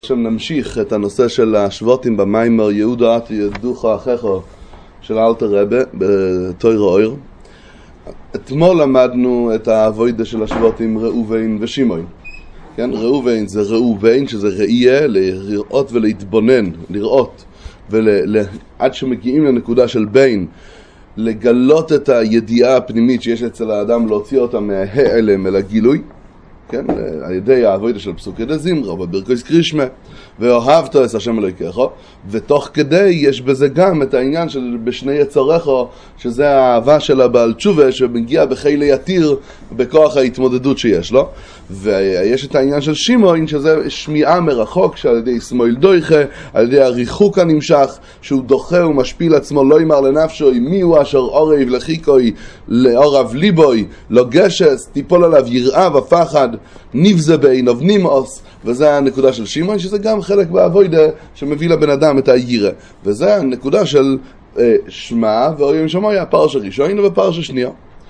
עכשיו נמשיך את הנושא של השבותים במיימר יהודה את ידוך אחיך של אלתר רבי בתורה אור. אתמול למדנו את העבודה של השבותים ראובן ושמעון. כן, ראובן זה ראובן שזה ראייה לראות ולהתבונן, לראות עד שמגיעים לנקודה של בין לגלות את הידיעה הפנימית שיש אצל האדם, להוציא אותה מההעלם אל הגילוי, כן, על ידי העבודה של פסוקי דזמרה וברכות קרישמה ואוהבת את השם אלוהיך, ותוך כדי יש בזה גם את העניין של בשני יצריך, שזה האהבה של הבעל תשובה שמגיע בחיל יתיר בכוח ההתמודדות שיש לו. ויש את העניין של שמעון שזה שמיעה מרחוק, שעל ידי שמאל דויכה, על ידי הריחוק הנמשך, שהוא דוחה ומשפיל עצמו, לא ימר לנפשו מי הוא אשר אורב לחיקוי לאורב ליבוי לא גשס, תיפול עליו יראה ופחד, נבזה בעיניו נמאוס. וזה הנקודה של שמעון, שזה גם חלק בעבודה שמביא לבן אדם את היראה, וזה הנקודה של שמע ואוים שמעיה, פרשה ראשון ופרשה שנייה.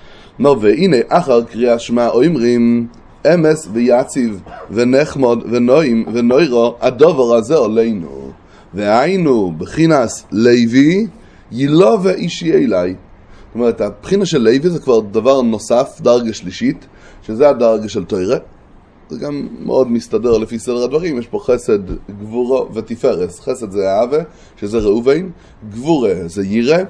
והנה אחר קריאה שמע אומרים אמס ויציב ונחמוד ונועים ונוירו הדובר הזה עלינו, והיינו בחינס לוי ילווה אישי אליי. זאת אומרת, הבחינה של לוי זה כבר דבר נוסף, דרגה שלישית, שזה הדרגה של תורה. זה גם מאוד מסתדר לפי סדר הדברים. יש פה חסד, גבורו ותפארס. חסד זה אהבה, שזה ראובן, גבורה זה יראה,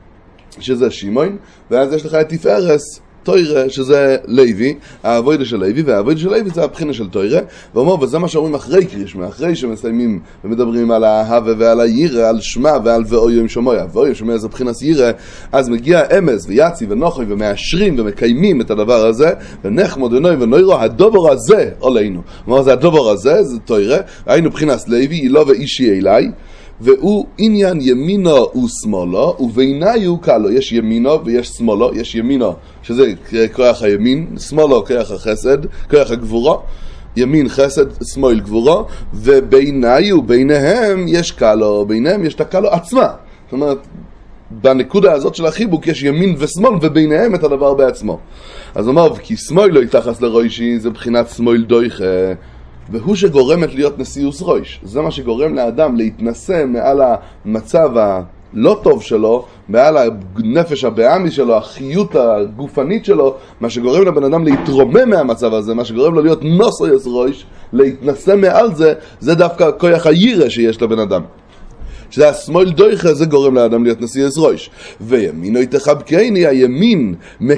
שזה שמעון, ואז יש לך את תפארס, תורה, שזה לוי, העבודה של לוי, והעבודה של לוי זה הבחינה של תורה. ואומר, וזה מה שאומרים אחרי קרישמה, אחרי שמסיימים ומדברים על האהבה ועל היראה, על שמה ועל ואוים שמעיה. ואוים שמעיה זה בחינת יראה, אז מגיע אמס ויציב ונוחי ומאשרים ומקיימים את הדבר הזה, ונחמוד ונועים ונוירו, הדובר הזה עלינו. אומר, זה הדובר הזה, זה תורה, היינו בחינת לוי, ילווה אישי אליי, והוא עניין ימינו ושמאלו, ובעיניו קלו, יש ימינו ויש שמאלו, יש ימינו, שזה כוח הימין, שמאלו כוח החסד, כוח הגבורו, ימין חסד, שמאל גבורו, ובעיניו, ביניהם יש קלו, ביניהם יש את הקלו עצמה. זאת אומרת, בנקודה הזאת של החיבוק יש ימין ושמאל, וביניהם את הדבר בעצמו. אז אומר, כי שמאל לא יתחס לראשי, זה בחינת שמאל דויכה, והוא שגורמת להיות נשיאוס ראש. זה מה שגורם לאדם להתנסה מעל המצב הלא טוב שלו, מעל הנפש הבאמי שלו, החיות הגופנית שלו, מה שגורם לבן אדם להתרומם מהמצב הזה, מה שגורם לו להיות נשיאוס ראש, להתנסה מעל זה, זה דווקא כוח היראה שיש לבן אדם. שזה השמאל דויכה, זה גורם לאדם להיות נשיאוס ראש. וימינו יתחבקני, הימין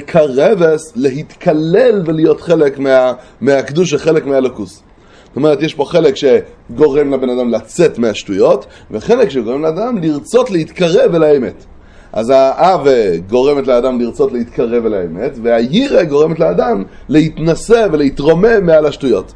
מקרבס להתקלל ולהיות חלק מהקדוש, חלק מהלוקוס. זאת אומרת, יש פה חלק שגורם לבן אדם לצאת מהשטויות, וחלק שגורם לאדם לרצות להתקרב אל האמת. אז האהבה גורמת לאדם לרצות להתקרב אל האמת, והיראה גורמת לאדם להתנסה ולהתרומם מעל השטויות.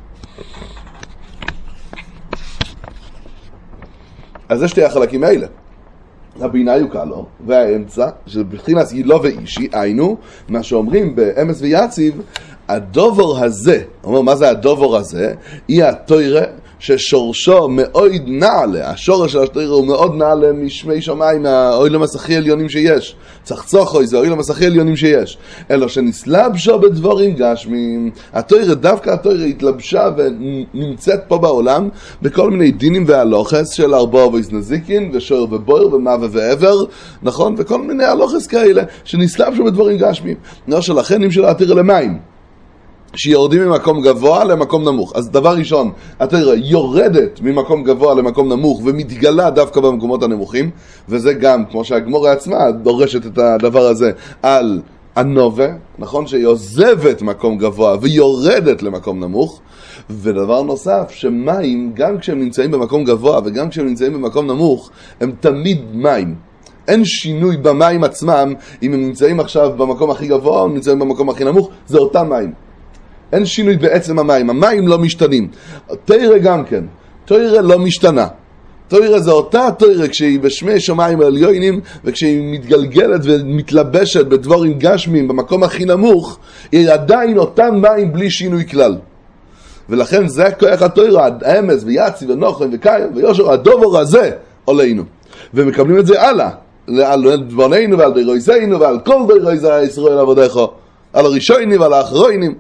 אז זה שתי החלקים האלה. הבינה יוקלו, והאמצע, שבבחינת ילווה אישי, היינו, מה שאומרים באמס ויציב, הדובר הזה, אומר, מה זה הדובר הזה? היא התורה ששורשו מאוד נעלה, השורש של התורה הוא מאוד נעלה משמי שמיים, מהאוילם השכי עליונים שיש. צחצוחוי זה האוילם השכי עליונים שיש. אלא שנסלבשו בדברים גשמים, התורה, דווקא התורה התלבשה ונמצאת פה בעולם, בכל מיני דינים והלוחס של ארבעה ויזנזיקין, ושור ובויר ומאווה ועבר, נכון? וכל מיני הלוחס כאלה, שנסלבשו בדברים גשמים. לא שלכנים של התורה למים. שיורדים ממקום גבוה למקום נמוך. אז דבר ראשון, התורה יורדת ממקום גבוה למקום נמוך ומתגלה דווקא במקומות הנמוכים, וזה גם, כמו שהגמורה עצמה דורשת את הדבר הזה על הנובה, נכון? שהיא עוזבת מקום גבוה ויורדת למקום נמוך. ודבר נוסף, שמים, גם כשהם נמצאים במקום גבוה וגם כשהם נמצאים במקום נמוך, הם תמיד מים. אין שינוי במים עצמם, אם הם נמצאים עכשיו במקום הכי גבוה או נמצאים במקום הכי נמוך, זה אותם מים. אין שינוי בעצם המים, המים לא משתנים. תורה גם כן, תורה לא משתנה. תורה זה אותה תורה כשהיא בשמי שמיים העליונים, וכשהיא מתגלגלת ומתלבשת בדברים גשמים במקום הכי נמוך, היא עדיין אותם מים בלי שינוי כלל. ולכן זה כוח התורה, האמס ויציב ונוחם וקיים ויושר, הדובר הזה עלינו. ומקבלים את זה הלאה, על דבוננו ועל דרויזנו ועל כל דרויזי ישראל עבודך, על הראשונים ועל האחרונים.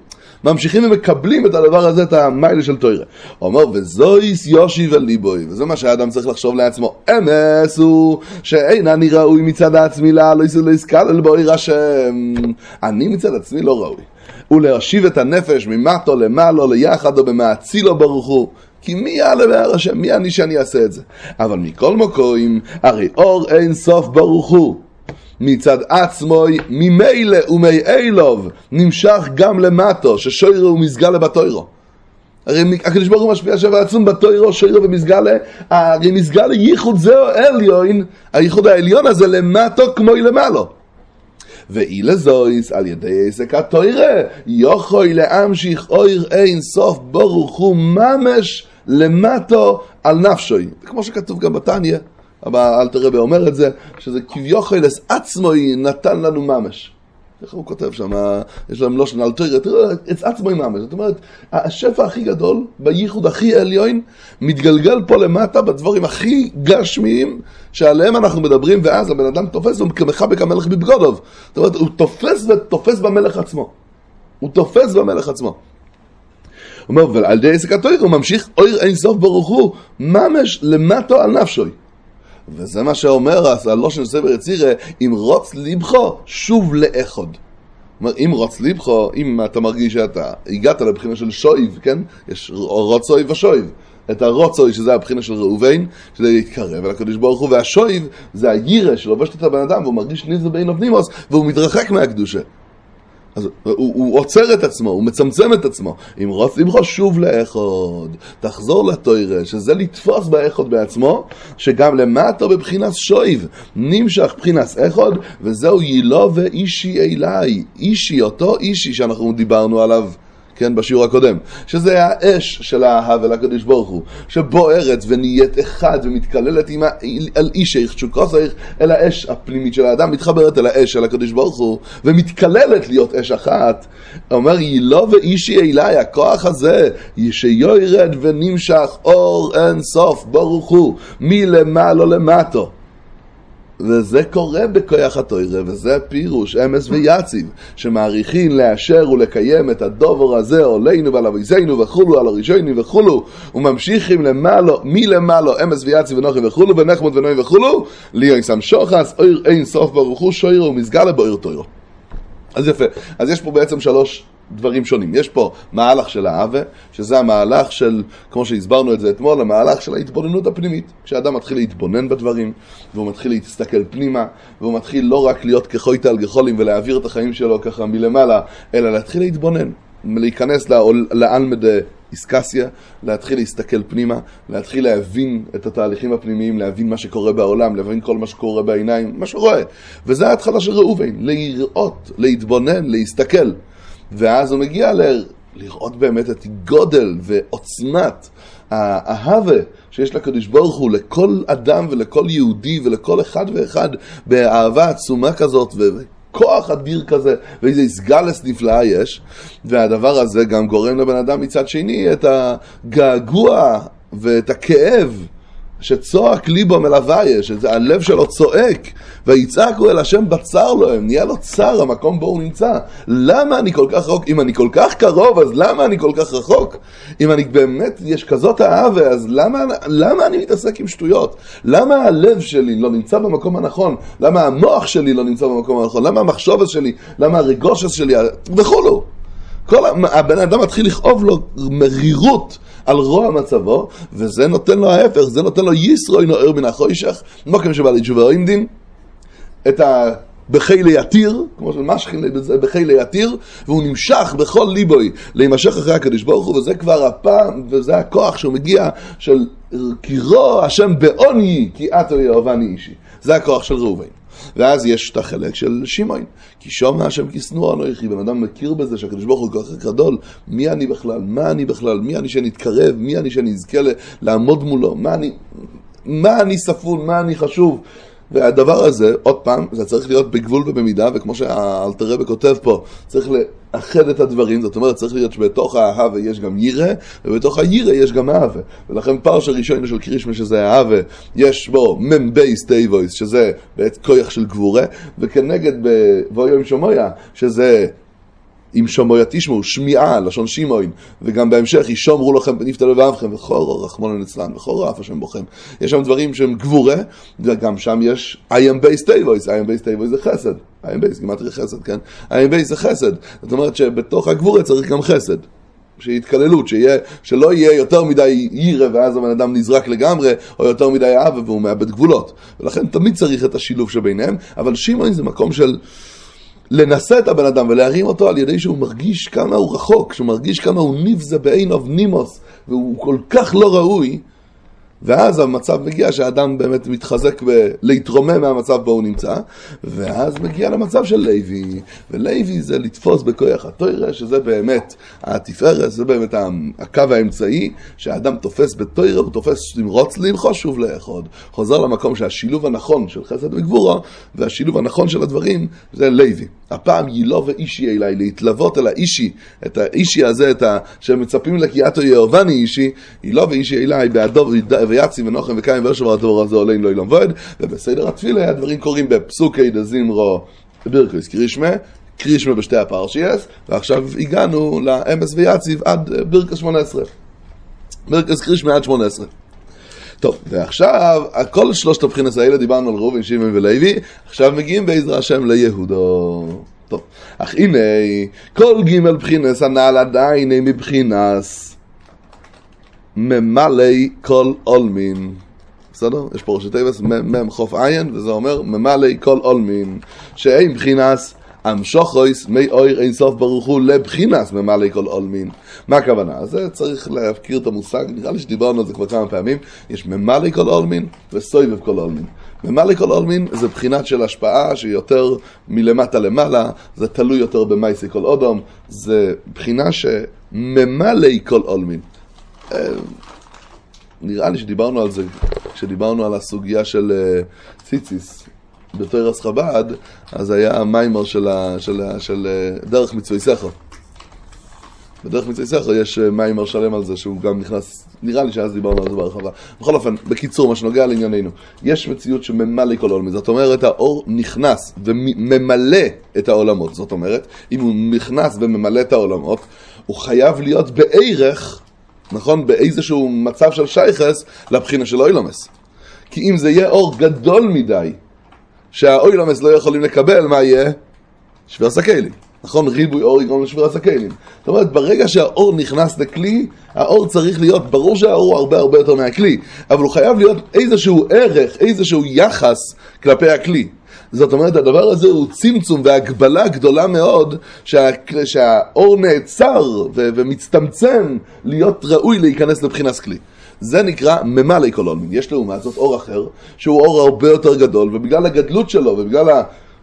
ממשיכים ומקבלים את הדבר הזה, את המיילה של תורה. הוא אומר, וזויס יושי וליבוי, וזה מה שהאדם צריך לחשוב לעצמו. אמס הוא שאין אני ראוי מצד עצמי לא יסקלל בויר השם. אני מצד עצמי לא ראוי. ולהשיב את הנפש ממטו למעלו ליחד או במעצילו ברוך הוא. כי מי יעלה בהר השם? מי אני שאני אעשה את זה? אבל מכל מקום, הרי אור אין סוף ברוך הוא. מצד עצמוי, ממילא ומאילוב, נמשך גם למטו, ששוירו ומסגלה בתוירו. הרי הקדוש ברוך הוא משפיע שבע עצום בתוירו, שוירו ומסגלה, הרי מסגלה ייחוד זהו עליון, הייחוד העליון הזה למטו כמו למעלו. ואילה זויס על ידי עסק התוירה, יוכוי להמשיך אויר אין סוף ברוך הוא ממש למטו על נפשוי. כמו שכתוב גם בתניא. אבל אלתר רבי אומר את זה, שזה כביכול עצמוי נתן לנו ממש. איך הוא כותב שם, יש להם לא שנה אלתר, תראה, עצמוי ממש. זאת אומרת, השפע הכי גדול, בייחוד הכי עליון, מתגלגל פה למטה בדברים הכי גשמיים, שעליהם אנחנו מדברים, ואז הבן אדם תופס, הוא כמחבק המלך בבגודוב. זאת אומרת, הוא תופס במלך עצמו. הוא תופס במלך עצמו. הוא אומר, ועל ידי עסק התוירה, הוא ממשיך, אויר אין סוף ברוך הוא, ממש למטו על נפשוי. וזה מה שאומר הלושן סבר יצירה, אם רוץ ליבכו, שוב לאחוד. אם רוץ ליבכו, אם אתה מרגיש שאתה הגעת לבחינה של שויב, כן? יש רוצוי ושויב. את הרוצוי, שזה הבחינה של ראובן, שזה להתקרב אל הקדוש ברוך הוא, והשויב, זה הירא שלובשת את הבן אדם, והוא מרגיש ניזו בין אבנימוס, והוא מתרחק מהקדושה. אז הוא עוצר את עצמו, הוא מצמצם את עצמו. אם רוץ ליבך שוב לאחוד, תחזור לתוירה, שזה לתפוס באחוד בעצמו, שגם למטה בבחינת שויב, נמשך בחינת אחוד, וזהו יילו ואישי אליי. אישי, אותו אישי שאנחנו דיברנו עליו, כן, בשיעור הקודם, שזה האש של האהבה לקדוש ברוך הוא, שבוערת ונהיית אחד ומתכללת על איש שוקרוס אל האש הפנימית של האדם, מתחברת אל האש של הקדוש ברוך הוא, ומתכללת להיות אש אחת. אומר, יילו ואישי אליי, הכוח הזה, שיורד ונמשך אור אין סוף ברוך הוא, מלמעלה למטו. וזה קורה בכוח התוירה, וזה פירוש אמס ויציב, שמעריכים לאשר ולקיים את הדובר הזה, עלינו ועל אביזינו וכולו, על הראשונים וכולו, וממשיכים למעלו, מלמעלו, אמס ויציב ונוחי וכולו, ונחמוד ונוי וכולו, ליון שם שוחס, אור אין סוף ברוך הוא, שוירו ומסגלה באור תוירו. אז יפה, אז יש פה בעצם 3 דברים שונים. יש פה מהלך של האהבה, שזה המהלך של, כמו שהסברנו את זה אתמול, המהלך של ההתבוננות הפנימית. כשאדם מתחיל להתבונן בדברים, והוא מתחיל להסתכל פנימה, והוא מתחיל לא רק להיות כחויטה על גחולים ולהעביר את החיים שלו ככה מלמעלה, אלא להתחיל להתבונן, להיכנס לאלמד איסקסיה, להתחיל להסתכל פנימה, להתחיל להבין את התהליכים הפנימיים, להבין מה שקורה בעולם, להבין כל מה שקורה בעיניים, מה שרואה. וזה ההתחלה של ראובן, לראות, להתבונן, להסתכל. ואז הוא מגיע לראות באמת את גודל ועוצמת האהבה שיש לקדוש ברוך הוא לכל אדם ולכל יהודי ולכל אחד ואחד באהבה עצומה כזאת וכוח אדיר כזה, ואיזה הסגלס נפלאה יש. והדבר הזה גם גורם לבן אדם מצד שני את הגעגוע ואת הכאב שצועק ליבו מלוויה, שהלב שלו צועק, ויצעקו אל השם בצר לו, נהיה לו צר המקום בו הוא נמצא. למה אני כל כך רחוק? אם אני כל כך קרוב, אז למה אני כל כך רחוק? אם אני באמת, יש כזאת אהבה, אז למה אני מתעסק עם שטויות? למה הלב שלי לא נמצא במקום הנכון? למה המוח שלי לא נמצא במקום הנכון? למה המחשבת שלי? למה הרגושת שלי? וכולו. הבן אדם מתחיל לכאוב לו מרירות על רוע מצבו, וזה נותן לו ההפך, זה נותן לו ישרוי נוער מן החוישך, מוקם שבא לתשובה עומדים, את בחילי יתיר, כמו שמשכין בחילי יתיר, והוא נמשך בכל ליבוי להימשך אחרי הקדוש ברוך הוא, וזה כבר הפעם, וזה הכוח שהוא מגיע של קירו השם בעוני, כי אתו יאהבני אישי. זה הכוח של ראובן. ואז יש את החלק של שמעון, כי שומע השם כיסנו אנוכי, בן אדם מכיר בזה שהקדוש ברוך הוא כל כך גדול, מי אני בכלל, מה אני בכלל, מי אני שנתקרב, מי אני שנזכה לעמוד מולו, מה אני ספון, מה אני חשוב. והדבר הזה, עוד פעם, זה צריך להיות בגבול ובמידה, וכמו שאלתר רבי כותב פה, צריך לאחד את הדברים, זאת אומרת, צריך להיות שבתוך האהבה יש גם ירא, ובתוך הירא יש גם אהבה. ולכן פרשה ראשונה של קרישמה, שזה האהבה, יש בו ממבייס טייבויס, שזה בעת כוח של גבורה, וכנגד בבוא יום שמויה, שזה אם שמוע תשמעו, שמיעה, לשון שימוין, וגם בהמשך, ישומרו לכם בנפת לבבכם, וחורו רחמנא ליצלן, וחורו אף השם בוכם. יש שם דברים שהם גבורה, וגם שם יש I am based voice, I am based voice זה חסד. I am based, כמעט חסד, כן? I am based זה חסד. זאת אומרת שבתוך הגבורה צריך גם חסד. שהתקללות, שלא יהיה יותר מדי יירה ואז הבן אדם נזרק לגמרי, או יותר מדי אהבה והוא מאבד גבולות. ולכן תמיד צריך את השילוב שביניהם, אבל שימוין זה מקום של לנסה את הבן אדם ולהרים אותו על ידי שהוא מרגיש כמה הוא רחוק, שהוא מרגיש כמה הוא נבזה בעיניו נימוס, והוא כל כך לא ראוי, ואז המצב מגיע שהאדם באמת מתחזק להתרומם מהמצב בו הוא נמצא, ואז מגיע למצב של לוי, ולוי זה לתפוס בכוח התורה, שזה באמת התפארת, זה באמת הקו האמצעי, שהאדם תופס בתורה, הוא תופס למרוץ ללחוש שוב לאחוד, חוזר למקום שהשילוב הנכון של חסד וגבורה, והשילוב הנכון של הדברים, זה לוי. הפעם יילו ואישי אליי, להתלוות אל האישי, את האישי הזה, שמצפים לקיאתו יאובני אישי, יילו ואישי אליי, בעדו ויצי ונוחם וקיים ורשב הדבר הזה עולה לא ילום ועד, ובסדר התפילה הדברים קוראים בפסוקי דזמרו בירכוס קרישמה בשתי הפרשיות, ועכשיו הגענו לאמס ויציב עד בירכוס 18. בירכוס קרישמה עד 18. טוב, ועכשיו, כל שלושת הבחינס האלה דיברנו על ראובן, שמעון ולוי, עכשיו מגיעים בעזרת השם ליהודו. טוב, אך הנה, כל ג' בחינס הנעל עדיין מבחינס ממלא כל עולמין. בסדר? יש פה ראשי תיבס, מם חוף עין, וזה אומר ממלא כל עולמין. שאין בחינס המשוכויס מי אויר אין סוף ברוך הוא לבחינס ממלא כל עולמין. מה הכוונה? אז זה צריך להפקיר את המושג, נראה לי שדיברנו על זה כבר כמה פעמים, יש ממלא כל עולמין וסויבב כל עולמין. ממלא כל עולמין זה בחינת של השפעה שיותר מלמטה למעלה, זה תלוי יותר במייסי כל אודום, זה בחינה שממלא כל עולמין. נראה לי שדיברנו על זה, כשדיברנו על הסוגיה של ציציס, בתוירס חב"ד, אז היה המיימר של דרך מצווי סכר. בדרך מצווי סכר יש מיימר שלם על זה, שהוא גם נכנס, נראה לי שאז דיברנו על זה ברחבה. בכל אופן, בקיצור, מה שנוגע לענייננו, יש מציאות שממלא כל עולמין. זאת אומרת, האור נכנס וממלא את העולמות. זאת אומרת, אם הוא נכנס וממלא את העולמות, הוא חייב להיות בערך, נכון, באיזשהו מצב של שייכס, לבחינה של אוילומס. כי אם זה יהיה אור גדול מדי, שהאוילומס לא יכולים לקבל, מה יהיה? שבר סקיילים. נכון? ריבוי אור יגרום לשבר סקיילים. זאת אומרת, ברגע שהאור נכנס לכלי, האור צריך להיות, ברור שהאור הוא הרבה הרבה יותר מהכלי, אבל הוא חייב להיות איזשהו ערך, איזשהו יחס כלפי הכלי. זאת אומרת, הדבר הזה הוא צמצום והגבלה גדולה מאוד, שהאור נעצר ומצטמצם להיות ראוי להיכנס לבחינס כלי. זה נקרא ממלא כל עולמין. יש לעומת זאת אור אחר, שהוא אור הרבה יותר גדול, ובגלל הגדלות שלו, ובגלל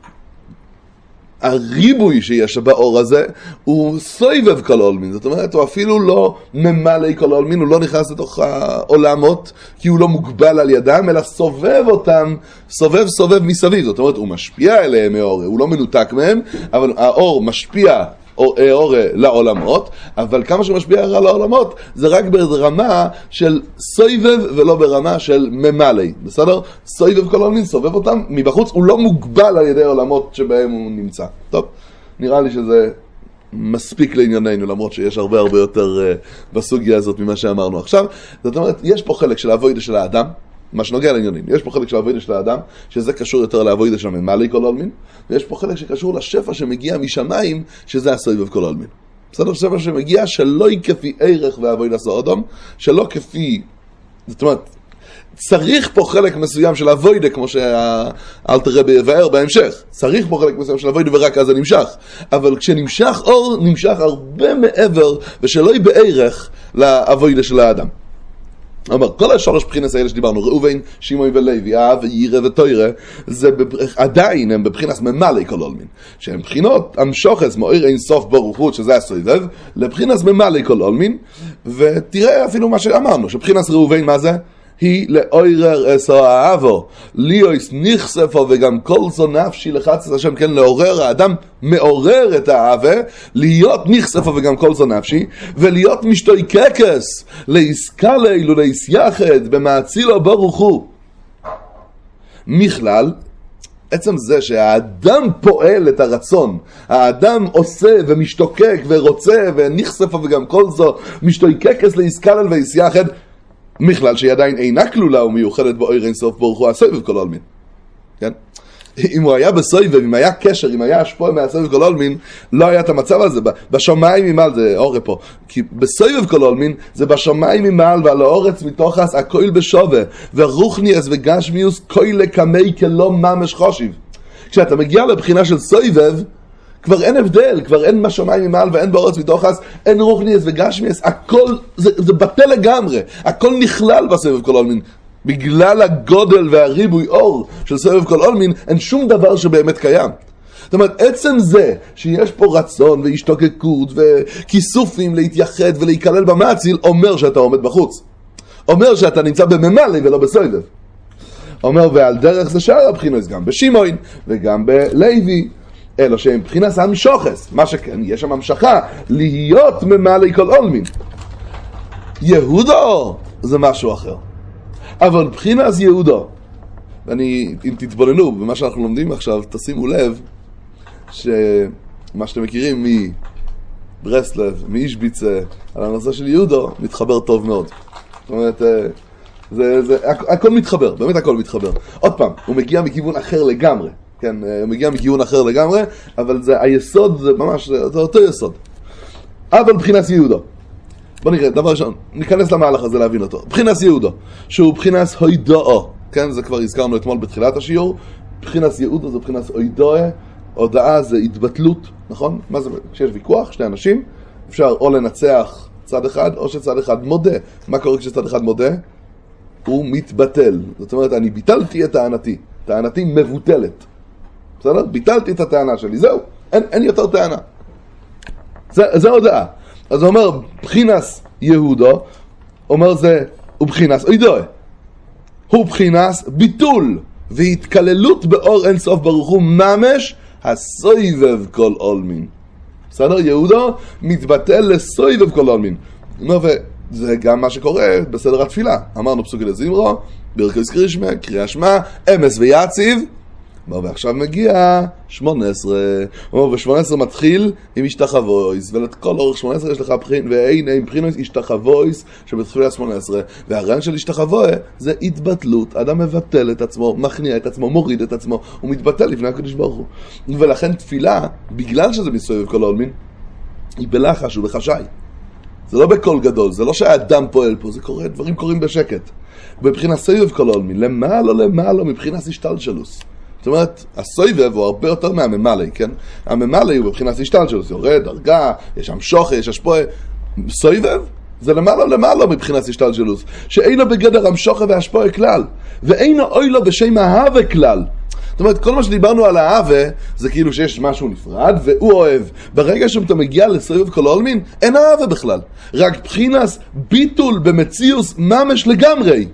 הריבוי שיש באור הזה, הוא סובב כל עולמין. זאת אומרת, הוא אפילו לא ממלא כל עולמין, הוא לא נכנס לתוך העולמות, כי הוא לא מוגבל על ידם, אלא סובב אותם, סובב מסביב. זאת אומרת, הוא משפיע אליהם מאור, הוא לא מנותק מהם, אבל האור משפיע אור לעולמות, אבל כמה שמשפיע על העולמות זה רק ברמה של סובב ולא ברמה של ממלא. בסדר? סובב כל עולמין, סובב אותם מבחוץ, הוא לא מוגבל על ידי העולמות שבהם הוא נמצא. טוב, נראה לי שזה מספיק לענייננו, למרות שיש הרבה הרבה יותר בסוגיה הזאת ממה שאמרנו עכשיו. זאת אומרת, יש פה חלק של העבודה של האדם, מה שנוגע לענייננו. יש פה חלק של העבודה של האדם, שזה קשור יותר לעבודה של ממלא כל עולמין, ויש פה חלק שקשור לשפע שמגיע משמיים, שזה הסובב כל עולמין. בסדר? שפע שמגיע שלא כפי ערך ועבודה סעודום, שלא כפי, זאת אומרת, צריך פה חלק מסוים של עבודה, כמו שהאלטר רבי יבאר בהמשך. צריך פה חלק מסוים של עבודה ורק אז זה נמשך. אבל כשנמשך אור, נמשך הרבה מעבר, ושלא יהיה בערך לעבודה של האדם. אומר, כל השלוש בחינס האלה שדיברנו, ראובן, שמעון ולוי, אב, ירא ותוירא, זה עדיין הם בבחינס ממלא כל עולמין. שהם בחינות המשוכס, מאיר אין סוף ברוך הוא, שזה הסובב, לבחינס ממלא כל עולמין, ותראה אפילו מה שאמרנו, שבחינס ראובן מה זה? היא לעורר אסו האבו, ליאויס נחשפו וגם כל זו נפשי לחצת השם, כן, לעורר, האדם מעורר את האהבה, להיות נחשפו וגם כל זו נפשי, ולהיות משתוי קקס, להסקלל ולהסייחד, במעצילו ברוך הוא. מכלל, עצם זה שהאדם פועל את הרצון, האדם עושה ומשתוקק ורוצה ונחשף וגם כל זו משתוקקס להסקלל ויסייחד, מכלל שהיא עדיין אינה כלולה ומיוחדת באור אין סוף ברוך הוא הסובב כל עולמין. כן? אם הוא היה בסובב, אם היה קשר, אם היה השפוע מהסובב כל עולמין, לא היה את המצב הזה. בשמיים ממעל, זה אורי פה, כי בסובב כל עולמין זה בשמיים ממעל ועל האורץ מתוכס הכל בשווה ורוחניאס וגשמיוס כל לקמי כלא ממש חושיב. כשאתה מגיע לבחינה של סובב, כבר אין הבדל, כבר אין בשמיים ממעל ואין באורץ מתוכס, אין רוחניאס וגשמיוס, הכל זה בטל לגמרי, הכל נכלל בסובב כל עולמין. בגלל הגודל והריבוי אור של סובב כל עולמין, אין שום דבר שבאמת קיים. זאת אומרת, עצם זה שיש פה רצון והשתוקקות וכיסופים להתייחד ולהיכלל במעציל, אומר שאתה עומד בחוץ. אומר שאתה נמצא בממלא ולא בסובב. אומר, ועל דרך זה שאר הבחינות, גם בשמעון וגם בלוי, אלו שהם בחינת המשוחס, מה שכן, יש שם המשכה, להיות ממלא כל עולמין. יהודו זה משהו אחר. אבל בחינת יהודו, ואני, אם תתבוננו במה שאנחנו לומדים עכשיו, תשימו לב שמה שאתם מכירים מברסלב, מאישביצה, על הנושא של יהודו, מתחבר טוב מאוד. זאת אומרת, הכל מתחבר, באמת הכל מתחבר. עוד פעם, הוא מגיע מכיוון אחר לגמרי, כן, הוא מגיע מכיוון אחר לגמרי, אבל זה, היסוד זה ממש, זה אותו יסוד. אבל בחינת יהודו. בוא נראה, דבר ראשון, ניכנס למהלך הזה להבין אותו. בחינת יהודו, שהוא בחינת הוידאו, כן, זה כבר הזכרנו אתמול בתחילת השיעור. בחינת יהודו זה בחינת הוידאו, הודאה זה התבטלות, נכון? מה זה? כשיש ויכוח, שני אנשים, אפשר או לנצח צד אחד, או שצד אחד מודה. מה קורה כשצד אחד מודה? הוא מתבטל. זאת אומרת, אני ביטלתי את טענתי. טענתי מבוטלת. בסדר? ביטלתי את הטענה שלי. זהו, אין יותר טענה. זה הודאה. אז הוא אומר, בחינס יהודו, אומר זה, הוא בחינס אוידוי. הוא בחינס ביטול והתקללות באור אין סוף ברוך הוא ממש הסויבב כל עולמין. בסדר? יהודו מתבטל לסויבב כל עולמין. הוא אומר, וזה גם מה שקורה בסדר התפילה. אמרנו פסוקי לזמרו, ברכוס קרישמה, קריאה שמה, אמס ויציב. ועכשיו מגיע 18. ו-18 מתחיל עם השתחוויס, ולכל אורך 18 יש לך בחין, ואין בחינות השתחוויס שבתחילה 18. והרעיון של השתחווה זה התבטלות. אדם מבטל את עצמו, מכניע את עצמו, מוריד את עצמו, הוא מתבטל לפני הקדוש ברוך הוא. ולכן תפילה, בגלל שזה מסובב כל העולמין, היא בלחש ובחשאי. זה לא בקול גדול, זה לא שהאדם פועל פה, זה קורה, דברים קורים בשקט. בבחינת סובב כל העולמין, למעלה מבחינת השתלשלוס. זאת אומרת, הסובב הוא הרבה יותר מהממלא, כן? הממלא הוא בבחינת השתלשלוס, יורד, דרגה, יש שם שוחר, יש השפוע. סובב זה למעלה מבחינת השתלשלוס, שאינו בגדר המשוחר והשפוע כלל, ואינו אוי לו בשם ההווה כלל. זאת אומרת, כל מה שדיברנו על ההווה, זה כאילו שיש משהו נפרד, והוא אוהב. ברגע שאתה מגיע לסובב כל העולמין, אין ההווה בכלל. רק בחינת ביטול במציאוס ממש לגמרי.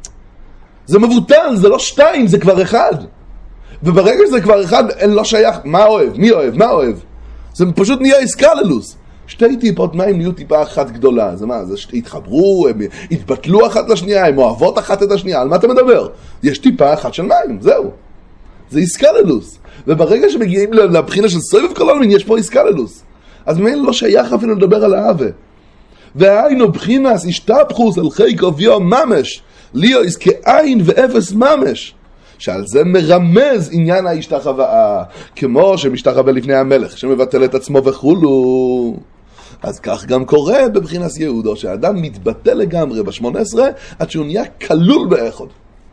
זה מבוטל, זה לא שתיים, זה כבר אחד. וברגע שזה כבר אחד, אין לא שייך, מה אוהב, מי אוהב, מה אוהב. זה פשוט נהיה איסקללוס. שתי טיפות מים נהיו טיפה אחת גדולה. זה מה, זה התחברו, הם התבטלו אחת לשנייה, הם אוהבות אחת את השנייה. על מה אתה מדבר? יש טיפה אחת של מים, זהו. זה איסקללוס. וברגע שמגיעים לבחינה של סובב כל העולמין, יש פה איסקללוס. אז ממילא לא שייך אפילו לדבר על ההווה. והיינו בחינס השתפכוס על חיק אוביו ממש, ליאוס כעין ואפס ממש. שעל זה מרמז עניין ההשתחוואה, כמו שמשתחווה לפני המלך, שמבטל את עצמו וכולו. אז כך גם קורה בבחינת יהודו, שהאדם מתבטל לגמרי ב-18, עד שהוא נהיה כלול באחד.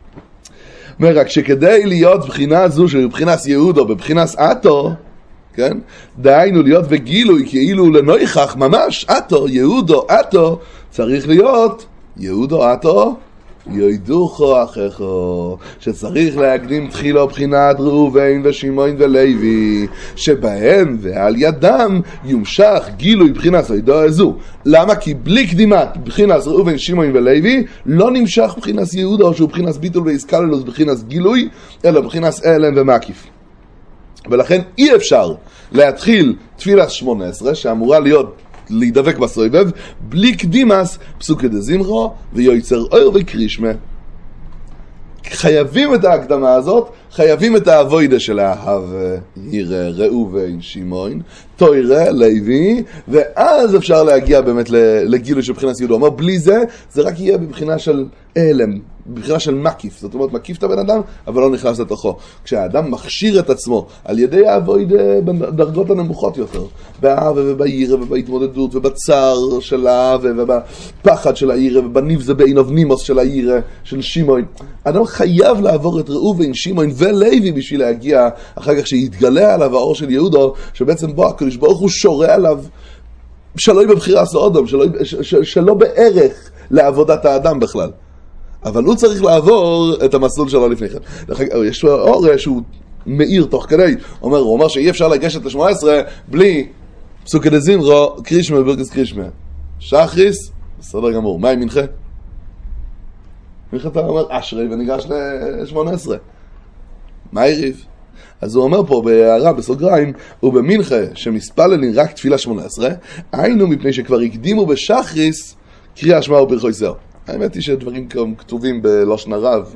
רק שכדי להיות בחינה זו של בחינת יהודו בבחינת אתו, כן? דהיינו להיות בגילוי כאילו לנויכח ממש אתו, יהודו אתו, צריך להיות יהודו אתו, יוידוכו אחיכו, שצריך להקדים תחילו בחינת ראובן ושמעון ולוי, שבהם ועל ידם יומשך גילוי בחינת הידוע הזו. למה? כי בלי קדימת בחינת ראובן, שמעון ולוי לא נמשך בחינת יהודה, שהוא בחינת ביטול ואיסקללוס, בחינת גילוי, אלא בחינת אלם ומקיף. ולכן אי אפשר להתחיל תפילת 18 שאמורה להיות להידבק בסובב, בלי קדימס פסוקי דזמרו ויוצר אור וקרישמה. חייבים את ההקדמה הזאת, חייבים את האבוידה של האהב ירא, ראובן, שמעון, תוירה, לוי, ואז אפשר להגיע באמת לגילוי של בחינת יהודה. הוא אומר, בלי זה, זה רק יהיה בבחינה של אלם, בבחינה של מקיף. זאת אומרת, מקיף את הבן אדם, אבל לא נכנס לתוכו. כשהאדם מכשיר את עצמו על ידי האבוידה בדרגות הנמוכות יותר, באהבה ובירא ובהתמודדות ובצער של האהבה ובפחד של הירא ובנבזה בעינוב נימוס של הירא של שמעון. האדם חייב לעבור את ראובן, שמעון ולוי בשביל להגיע אחר כך שיתגלה עליו האור של יהודה, שבעצם בו הקדוש ברוך הוא שורה עליו שלא יהיה בבחירה סעודם, שלא בערך לעבודת האדם בכלל. אבל הוא צריך לעבור את המסלול שלו לפני כן. יש לו אור שהוא מאיר תוך כדי. הוא אומר שאי אפשר לגשת ל-18 בלי פסוקי דזמרה, קרישמה וברכס קרישמה. שחריס, בסדר גמור. מה עם מנחה? מנחה אתה אומר אשרי וניגש ל-18. מה יריב? אז הוא אומר פה בהערה בסוגריים, ובמנחה שמספללים רק תפילה 18, היינו מפני שכבר הקדימו בשחריס קריאה שמע וברכו יסר. האמת היא שדברים כתובים בלושן הרב,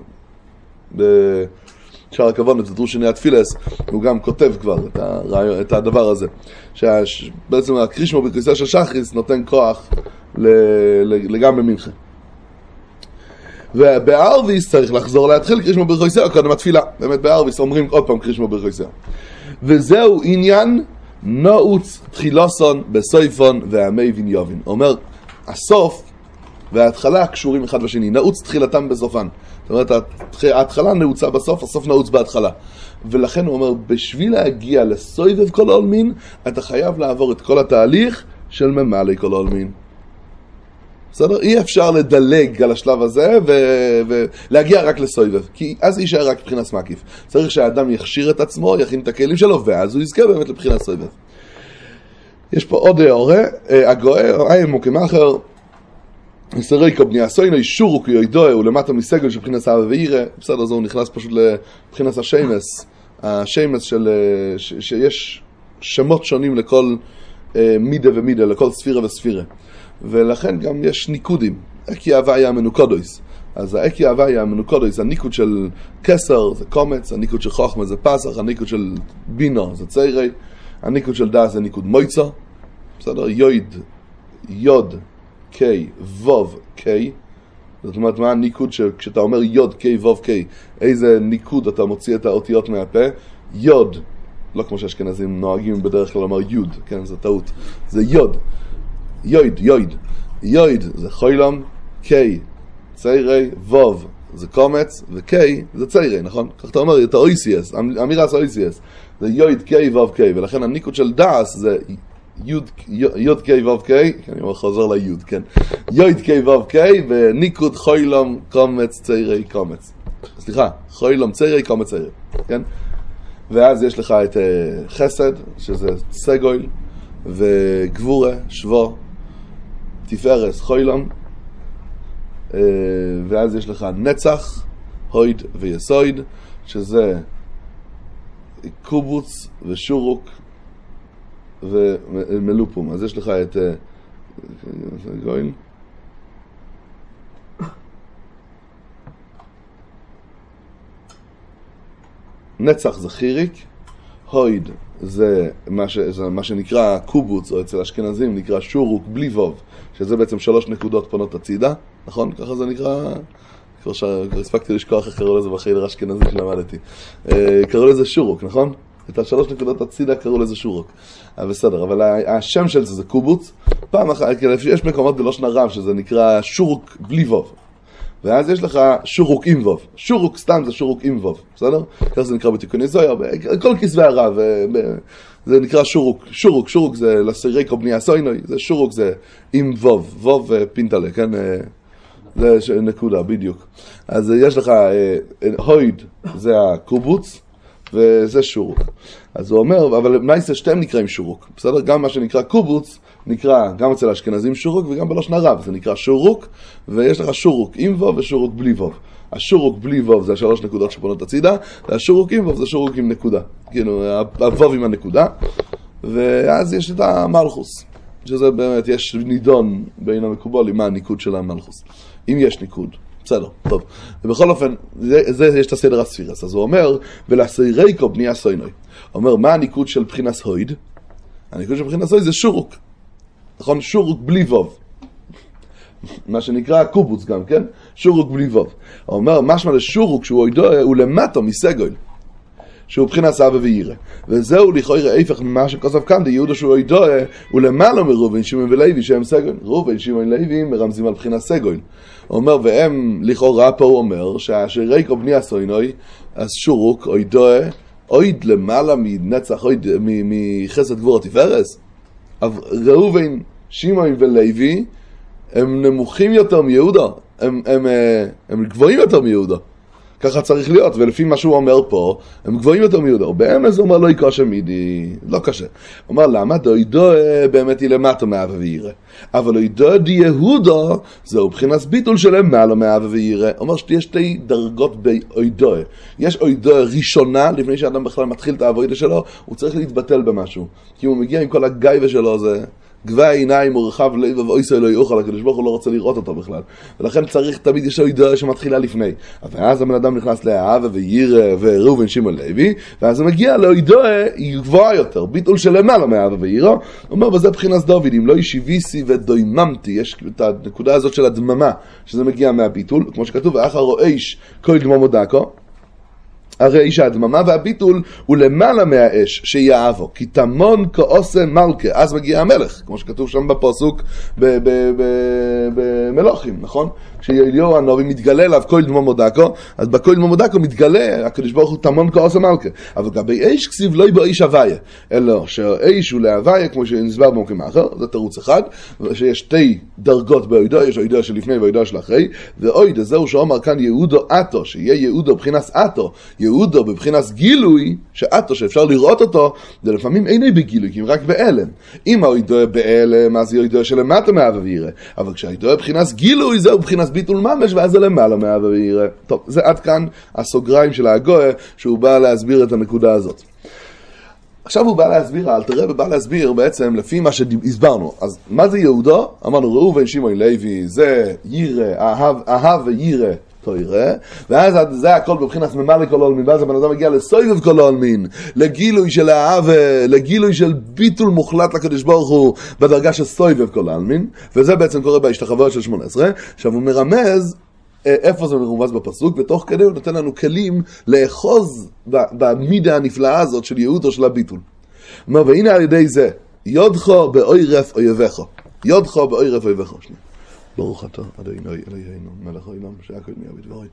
בשער הכוונות, זה דרוש שני התפילס, הוא גם כותב כבר את הדבר הזה. שבעצם הקרישמה בקריסה של שחריס נותן כוח לגמרי מנחה. ובארוויס צריך לחזור להתחיל קרישמה ברכו יסר, קודם התפילה. באמת בארוויס אומרים עוד פעם קרישמה ברכו יסר. וזהו עניין נעוץ תחילוסון בסויפון והמי ויניובין. אומר, הסוף וההתחלה קשורים אחד בשני, נעוץ תחילתם בסופן. זאת אומרת, ההתחלה נעוצה בסוף, הסוף נעוץ בהתחלה. ולכן הוא אומר, בשביל להגיע לסויבב כל העולמין, אתה חייב לעבור את כל התהליך של ממלא כל העולמין. בסדר? אי אפשר לדלג על השלב הזה ולהגיע רק לסויבב, כי אז יישאר רק מבחינת מקיף. צריך שהאדם יכשיר את עצמו, יכין את הכלים שלו, ואז הוא יזכה באמת לבחינת סויבב. יש פה עוד הורה, הגואה, אי מוקים אחר, סריקו בני הסוינו, אישורו כי ידוע, ולמטה מסגל של בחינת אהבה וירא, בסדר, זה הוא נכנס פשוט לבחינת השיימס שיש שמות שונים לכל מידה ומידה, לכל ספירה וספירה. ולכן גם יש ניקודים, אקי הוויה מנוקודויס. אז האקי הוויה מנוקודויס, הניקוד של כסר זה קומץ, הניקוד של חוכמה זה פסח, הניקוד של בינו זה ציירי, הניקוד של דעת זה ניקוד מויצה, בסדר? יוד, קיי, ווב, קיי. זאת אומרת, מה הניקוד כשאתה אומר יוד, קיי, ווב, קיי, איזה ניקוד אתה מוציא את האותיות מהפה? יוד, לא כמו שהאשכנזים נוהגים בדרך כלל לומר יוד, כן, זה טעות. זה יוד. יויד זה חוילום, קיי, ציירי, ווב זה קומץ, וקיי זה ציירי, נכון? כך אתה אומר, את ה-OCS, אמירס ה-OCS, זה יויד, קיי, ווב, קיי, ולכן הניקוד של דאס זה יוד, קיי, ווב, קיי, אני אומר חוזר ליוד, כן? יויד, קיי, ווב, קיי, וניקוד חוילום, קומץ, ציירי, קומץ. סליחה, חוילום, ציירי, קומץ, ציירי, כן? ואז יש לך את חסד, שזה סגויל, וגבורה, שבו, תפארס, חוילום, ואז יש לך נצח, הויד ויסויד, שזה קובוץ ושורוק ומלופום. אז יש לך את גויל, נצח זה חיריק, הויד זה מה שנקרא קובוץ, או אצל אשכנזים נקרא שורוק בלי ווב, שזה בעצם 3 נקודות פונות הצידה, נכון? ככה זה נקרא, כבר הספקתי לשכוח איך קראו לזה בחדר אשכנזי שלמדתי. קראו לזה שורוק, נכון? את 3 נקודות הצידה קראו לזה שורוק. בסדר, אבל השם של זה קובוץ. פעם אחת, יש מקומות בלושן הרב שזה נקרא שורוק בלי ווב. ואז יש לך שורוק עם ווב. שורוק סתם זה שורוק עם ווב, בסדר? כך זה נקרא בתיקוני זוהר, כל כסבי הרב, זה נקרא שורוק. שורוק זה לסיריקו בני הסוינוי, זה שורוק זה עם ווב, ווב פינטלה, כן? זה נקודה, בדיוק. אז יש לך הויד, זה הקובוץ, וזה שורוק. אז הוא אומר, אבל מה יעשה שתיהם נקראים שורוק? בסדר? גם מה שנקרא קובוץ, נקרא גם אצל האשכנזים שורוק וגם בלושן הרב, זה נקרא שורוק, ויש לך שורוק עם ווב ושורוק בלי ווב. השורוק בלי ווב זה 3 נקודות שפונות הצידה, והשורוק עם ווב זה שורוק עם נקודה. כאילו, הווב עם הנקודה, ואז יש את המלכוס, שזה באמת, יש נידון בין המקובולים מה הניקוד של המלכוס. אם יש ניקוד, בסדר, טוב. ובכל אופן, זה יש את הסדר הספירס. אז הוא אומר, ולסייריקו בני הסוינוי. הוא אומר, מה הניקוד של בחינס הויד? הניקוד של בחינס הויד זה שורוק. נכון? שורוק בלי ווב. מה שנקרא קובוץ גם, כן? שורוק בלי ווב. הוא אומר, משמע לשורוק שהוא הוא למטו מסגויל. שהוא בחינס אבא וירא. וזהו לכאורה ההפך ממה שכוסף כאן, יהודה שהוא ידוע, הוא למעלה מראובן, שמעון ולוי שהם סגויל. ראובן, שמעון ולוי מרמזים על בחינס סגויל. הוא אומר, והם לכאורה פה הוא אומר, שהשריקו בני הסוינוי, אז שורוק, או ידוע, אויד למעלה מנצח, אויד מחסד גבור התפארס. אבל ראובן, שמעון ולוי, הם נמוכים יותר מיהודה, הם גבוהים יותר מיהודה. ככה צריך להיות, ולפי מה שהוא אומר פה, הם גבוהים יותר מיהודה. ובאמס הוא אומר, לא יקשה מידי, לא קשה. הוא אומר, למה? דוידו באמת היא למטה מאבא וירא. אבל דוידו די יהודה, זהו בחינת ביטול שלהם מעלה מאבא וירא. הוא אומר שיש שתי דרגות באוידו. יש אוידו ראשונה, לפני שאדם בכלל מתחיל את העבודה שלו, הוא צריך להתבטל במשהו. כי הוא מגיע עם כל הגייבה שלו, זה גבי העיניים ורחב לב ואויסו אלוהי אוכל, הקדוש ברוך הוא לא רוצה לראות אותו בכלל. ולכן צריך תמיד יש אוידו שמתחילה לפני. ואז הבן אדם נכנס לאהבה וירא וראובן שמעון לוי, ואז הוא מגיע לאוידו היא גבוהה יותר, ביטול שלמעלה מאהבה וירא. הוא אומר, וזה בחינס דוד, אם לא ישיביסי ודויממתי, יש את הנקודה הזאת של הדממה, שזה מגיע מהביטול, כמו שכתוב, ואחר רואיש כל דממו דקו, הרי שהדממה והביטול הוא למעלה מהאש שיעבו, כי תמון כעושה מלכה, אז מגיע המלך, כמו שכתוב שם בפסוק במלוכים, נכון? כשאליהו הנביא מתגלה אליו כל דממו דקו, אז בכל דממו דקו מתגלה, הקדוש ברוך הוא תמון כעושה מלכה. אבל לגבי אש כסיב לא יבוא איש הוויה, אלא שהאש הוא להוויה, כמו שנסבר במקום אחר, זה תירוץ אחד, שיש שתי דרגות באוידו, יש אוידו שלפני ואוידו של אחרי, ואוידו זהו שאומר כאן יהודו אתו, שיהיה יהודו בבחינס אתו, יהודו בבחינס גילוי, שאתו שאפשר לראות אותו, זה לפעמים איני בגילוי, כי רק באלם. אם האוידו באלם, אז יהודו שלמטה מאהבה וירא. אבל כשהאוידו בבחינס גילוי, זהו בבחינס ביטול ממש, ואז זה למעלה מאהבה וירא. טוב, זה עד כאן הסוגריים של הגויה, שהוא בא להסביר את הנקודה הזאת. עכשיו הוא בא להסביר, אלתר רבי בא להסביר בעצם לפי מה שהסברנו. אז מה זה יהודו? אמרנו ראובן שמעון לוי, זה ירא, אהב וירא תוירא, ואז זה הכל בבחינת ממלא כל העולמין, ואז הבן אדם מגיע לסובב כל העולמין, לגילוי של האהבה, לגילוי של ביטול מוחלט לקדוש ברוך הוא בדרגה של סובב כל העולמין, וזה בעצם קורה בהשתחוויות של 18. עכשיו הוא מרמז איפה זה מרומז בפסוק, ותוך כדי הוא נותן לנו כלים לאחוז במידה הנפלאה הזאת של יהודו של הביטול. אומר, והנה על ידי זה, יודחו באוירף אויבך. יודחו באוירף אויבך. ברוך אתה, אדוני אלוהינו, מלך העולם, שהכל נהיה בדברו.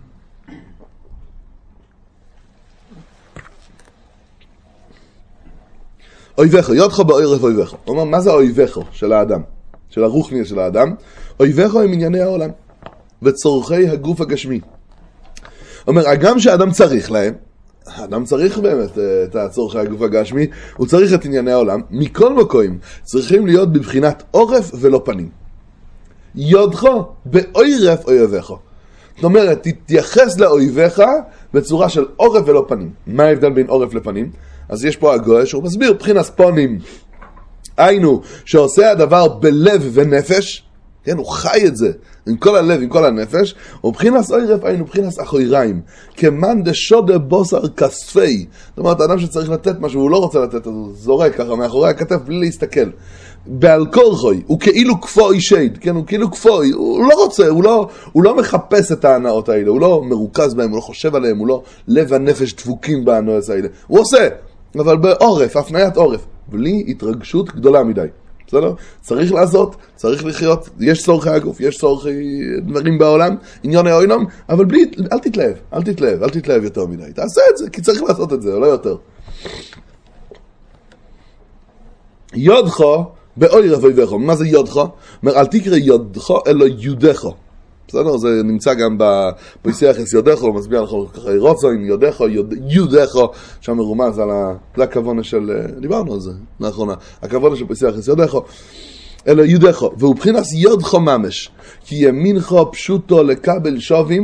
אויבך, יודחו באוירף אויבך. הוא אומר, מה זה אויבך של האדם? של הרוחני של האדם? אויבך הם ענייני העולם. וצורכי הגוף הגשמי. אומר, הגם שהאדם צריך להם, האדם צריך באמת את הצורכי הגוף הגשמי, הוא צריך את ענייני העולם, מכל מקום צריכים להיות בבחינת עורף ולא פנים. יודחו באוירף אויבך. זאת אומרת, תתייחס לאויבך בצורה של עורף ולא פנים. מה ההבדל בין עורף לפנים? אז יש פה הגוי שהוא מסביר בחינת פונים. היינו, שעושה הדבר בלב ונפש, כן, הוא חי את זה, עם כל הלב, עם כל הנפש, ובחינס אוירף היינו בחינס אחויריים, כמן דשודה בוסר כספי. זאת אומרת, האדם שצריך לתת משהו, הוא לא רוצה לתת, הוא זורק ככה מאחורי הכתף בלי להסתכל. בעל כורחוי, הוא כאילו כפוי שייד, כן, הוא כאילו כפוי, הוא לא רוצה, הוא לא מחפש את ההנאות האלה, הוא לא מרוכז בהם, הוא לא חושב עליהם, הוא לא לב הנפש דפוקים בהנאות האלה. הוא עושה, אבל בעורף, הפניית עורף, בלי התרגשות גדולה מדי. בסדר? צריך לעשות, צריך לחיות, יש צורכי הגוף, יש צורכי דברים בעולם, עניון העולם, אבל בלי, אל תתלהב יותר מדי. תעשה את זה, כי צריך לעשות את זה, לא יותר. יודחו באוירף אויבך. מה זה יודחו? אומר, אל תקרא יודחו, אלא יודחו. בסדר? זה נמצא גם בפויסיאחס יודחו, מסביר לך ככה רוצוין, יודחו, שם מרומז על זה הכוונה של, דיברנו על זה לאחרונה, הכוונה של פויסיאחס יודחו, אלא יודחו, והוא בחינס יודחו ממש, כי ימינך פשוטו לקבל שובים,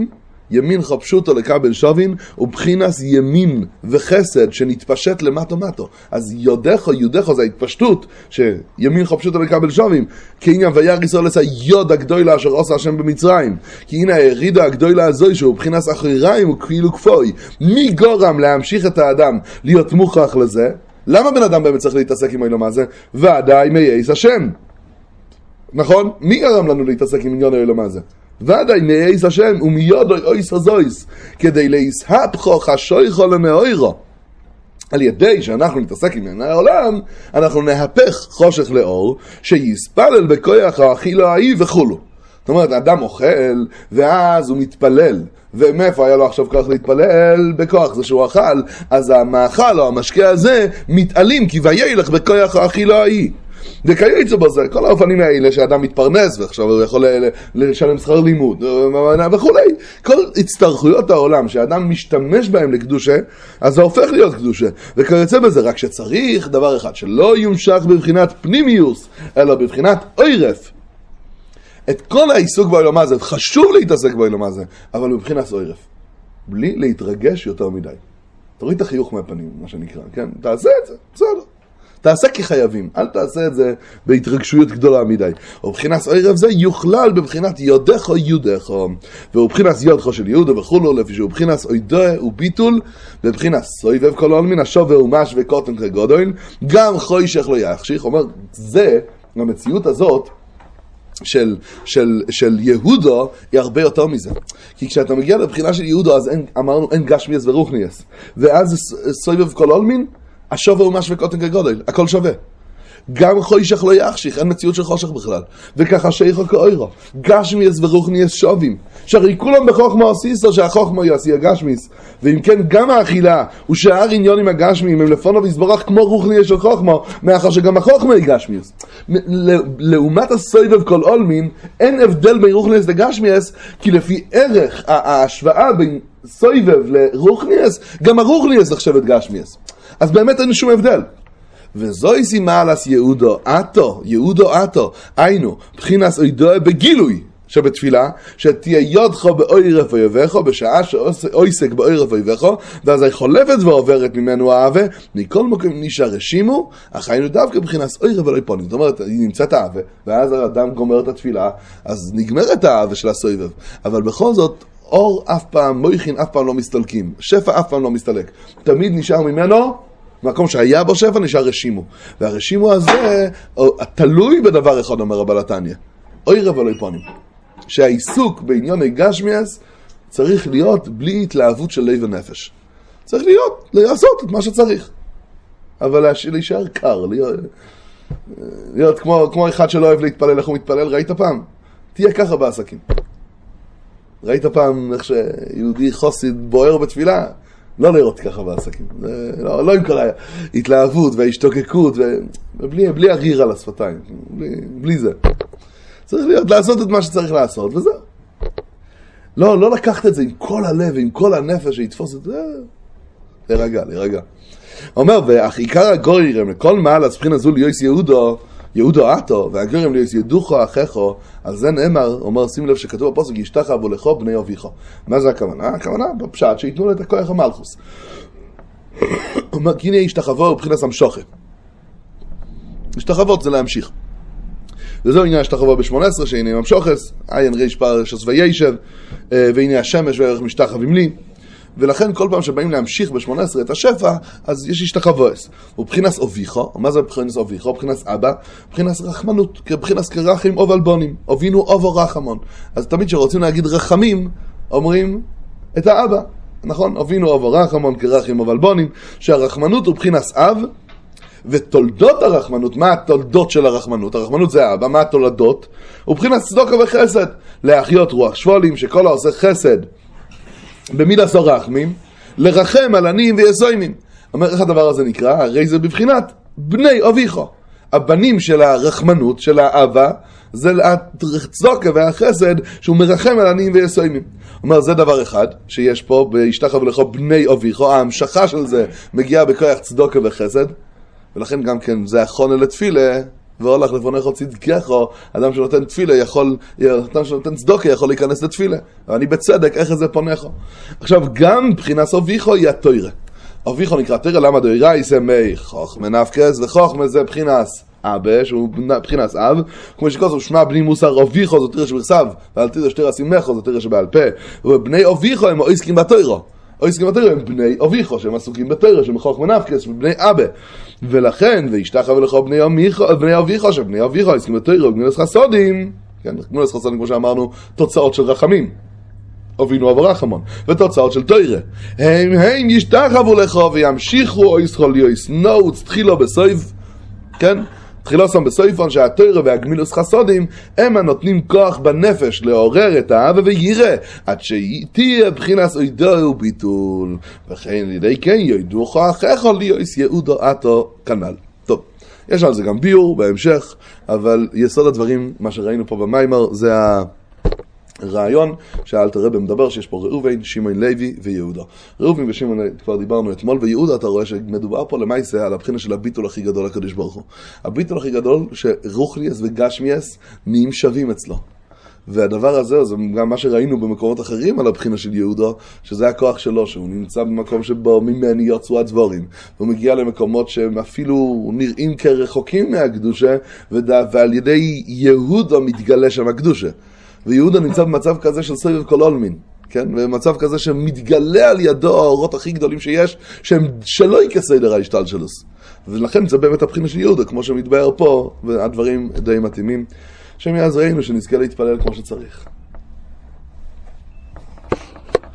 ימין פשוטו לקבל שווין, ובחינס ימין וחסד שנתפשט למטו. אז יודכו זה ההתפשטות, שימין פשוטו לקבל שווין, כי הנה וירא ישראל עשה יוד הגדולה אשר עושה השם במצרים, כי הנה הירידה הגדולה הזו, שהוא בחינס אחריריים וכאילו כפוי. מי גורם להמשיך את האדם להיות מוכרח לזה? למה בן אדם באמת צריך להתעסק עם העולם הזה? ודאי מייס השם. נכון? מי גרם לנו להתעסק עם עניין העולם הזה? ודאי מייס השם ומיודו אויס הזויס, כדי להסהפכו חשויכו לנאוירו. על ידי שאנחנו נתעסק עם עניין העולם, אנחנו נהפך חושך לאור, שיספלל בכוח האכילו האי וכולו. זאת אומרת, האדם אוכל, ואז הוא מתפלל. ומאיפה היה לו עכשיו כוח להתפלל? בכוח זה שהוא אכל. אז המאכל או המשקה הזה מתעלים, כי וילך בכוח האכילו האי. וכייצא בזה, כל האופנים האלה שאדם מתפרנס, ועכשיו הוא יכול לשלם שכר לימוד וכולי. כל הצטרכויות העולם שאדם משתמש בהם לקדושה, אז זה הופך להיות קדושה. וכייצא בזה, רק שצריך דבר אחד, שלא יומשך בבחינת פנימיוס, אלא בבחינת אוירף. את כל העיסוק בעולם הזה, חשוב להתעסק בעולם הזה, אבל מבחינת אוירף. בלי להתרגש יותר מדי. תוריד את החיוך מהפנים, מה שנקרא, כן? תעשה את זה, בסדר. תעשה כחייבים, אל תעשה את זה בהתרגשויות גדולה מדי. ובחינת אוירף זה יוכלל בבחינת יודכו יודכו, ובחינת יודכו של יהודה וכולו, לפי שהוא בחינת אוידה וביטול, ובחינת סויבב כל העולמין, השווה ומש וקוטן כגודוין, גם חוישך לא יחשיך. אומר, זה, המציאות הזאת, של יהודו היא הרבה יותר מזה. כי כשאתה מגיע לבחינה של יהודו, אז אמרנו אין גשמיאס ורוחניאס. ואז סויבב כל עולמין, השווה ומש וקוטן כגודל, הכל שווה. גם חוישך לא יחשיך, אין מציאות של חושך בכלל. וככה שייכו כאוירו. גשמיאס ורוחניאס שווים. שהרי כולם בחוכמה עשיסו שהחוכמה יעשי הגשמיס. ואם כן, גם האכילה ושאר עניונים הגשמיים הם לפונו ויסבורך כמו רוחניאס של חוכמה, מאחר שגם החוכמה היא גשמיאס. לעומת הסויבב כל עולמין, אין הבדל בין רוחניאס לגשמיאס, כי לפי ערך ההשוואה בין סויבב לרוחניאס, גם הרוחניאס נחשבת גשמיאס. אז באמת אין שום הבדל. וזוהי סימה עלס יהודו עתו, היינו, בחינס אוידו בגילוי שבתפילה, שתהיה יודכו באוירף אויבכו, בשעה שאויסק באוירף אויבכו, ואז היא חולפת ועוברת ממנו האהבה, מכל מקום נשאר רשימו, אך היינו דווקא בחינס אוירף ולא פונים. זאת אומרת, היא נמצאת האהבה, ואז האדם גומר את התפילה, אז נגמרת האהבה של הסויבב. אבל בכל זאת, אור אף פעם, מויכין אף פעם לא מסתלקים, שפע אף פעם לא מסתלק. תמיד נשאר ממנו, מקום שהיה בו שפע נשאר רשימו. והרשימו הזה, תלוי בדבר אחד, אומר רבי לתניא. אוירף ולא פונים. שהעיסוק בעניון גשמיאס צריך להיות בלי התלהבות של לב ונפש. צריך לעשות את מה שצריך. אבל להישאר קר, להיות כמו אחד שלא אוהב להתפלל, איך הוא מתפלל, ראית פעם? תהיה ככה בעסקים. ראית פעם איך שיהודי חוסיד בוער בתפילה? לא לראות ככה בעסקים. לא עם כל ההתלהבות וההשתוקקות, בלי הגיר על השפתיים. בלי זה. צריך לעשות את מה שצריך לעשות, וזהו. לא לקחת את זה עם כל הלב, עם כל הנפש שיתפוס את זה. להירגע. אומר, ואך עיקר הגוירם, לכל מעל הספחין הזו ליוס יהודו עתו, והגוירם ליוס ידוכו אחיכו, על זה נאמר, אומר, שים לב שכתוב בפוסק, ישתחוו לכו בני אביכו. מה זה הכוונה? הכוונה בפשט שיתנו לו את הכוח המלכוס. אומר, כי הנה ישתחוו מבחינת המשוכה. השתחוות זה להמשיך. וזהו עניין השתחוו ב-18, שהנה המשוחס, עין ריש פרשס וישב, והנה השמש וערך משתחווים לי. ולכן כל פעם שבאים להמשיך ב-18 את השפע, אז יש השתחווס. ובחינס אביכו, מה זה בחינס אביכו? בחינס אבא, בחינס רחמנות, בחינס כרחים או ולבונים, אבינו אובו רחמון. אז תמיד שרוצים להגיד רחמים, אומרים את האבא, נכון? אבינו אובו רחמון כרחים או ולבונים, שהרחמנות הוא בחינס אב, ותולדות הרחמנות, מה התולדות של הרחמנות? הרחמנות זה האבא, מה התולדות? ובחינת צדוקה וחסד, להחיות רוח שבולים, שכל העושה חסד במידה עשו רחמים, לרחם על עניים ויסוימים. אומר, איך הדבר הזה נקרא? הרי זה בבחינת בני אביכו. הבנים של הרחמנות, של האבא, זה הצדוקה והחסד שהוא מרחם על עניים ויסוימים. אומר, זה דבר אחד שיש פה, בהשתחוו לכו בני אביכו, ההמשכה של זה מגיעה בכוח צדוקה וחסד, ולכן גם כן זה החונה לתפילה והולך לפונך צדקך, אדם שנותן תפילה יכול, אדם שנותן צדוקה יכול להיכנס לתפילה, ואני בצדק, איך זה פונך? עכשיו, גם מבחינת אביכו היא התוירה. אביכו נקרא תוירה, למה דוירה? יסה מי חוכמה נפקס, וחוכמה זה מבחינת אבא, שהוא מבחינת אב, כמו שכוסו, שמע בני מוסר אביכו, זאת תראה שבכסב, ואל תראה שתראה סימכו, זאת תראה שבעל פה, ובני אביכו הם עוסקים בתוירה. עוסקים בתוירה הם בני אביכו, שהם עסוקים בתוירה, שהם חוכמה נפקס, ובני אבא. ולכן, וישתחו לך בני אביכו, שבני אביכו עוסקים בתוירה, וגמילת חסודים, כן, גמילת חסודים, כמו שאמרנו, תוצאות של רחמים. אבינו אב רחמון, ותוצאות של תוירה. הם ישתחו לך וימשיכו עוסקו ליוס נוץ, תחילו בסויב, כן? תחילו שם בסויפון שהתוירה והגמילוס חסודים הם הנותנים כוח בנפש לעורר את האבא ויראה עד שתהיה בחינס אוידו וביטול וכן לידי כן ידעו כוחך ליוס יעודו עתו כנ"ל. טוב, יש על זה גם ביור בהמשך, אבל יסוד הדברים, מה שראינו פה במיימר, זה הרעיון שהאלתר רבי מדבר שיש פה ראובן, שמעון לוי ויהודה. ראובן ושמעון כבר דיברנו אתמול, ויהודה אתה רואה שמדובר פה למעשה על הבחינה של הביטול הכי גדול לקדוש ברוך הוא. הביטול הכי גדול שרוחניאס וגשמיאס נהיים שווים אצלו. והדבר הזה, זה גם מה שראינו במקומות אחרים על הבחינה של יהודה, שזה הכוח שלו, שהוא נמצא במקום שבו ממני יוצאו הדבורים, והוא מגיע למקומות שהם אפילו נראים כרחוקים מהקדושה, ועל ידי יהודה מתגלה שם הקדושה. ויהודה נמצא במצב כזה של סבב כל עולמין, כן? ובמצב כזה שמתגלה על ידו האורות הכי גדולים שיש, שהם שלא יקסדר ההשתלשלוס. ולכן זה באמת הבחינה של יהודה, כמו שמתבאר פה, והדברים די מתאימים, שמאז ראינו שנזכה להתפלל כמו שצריך.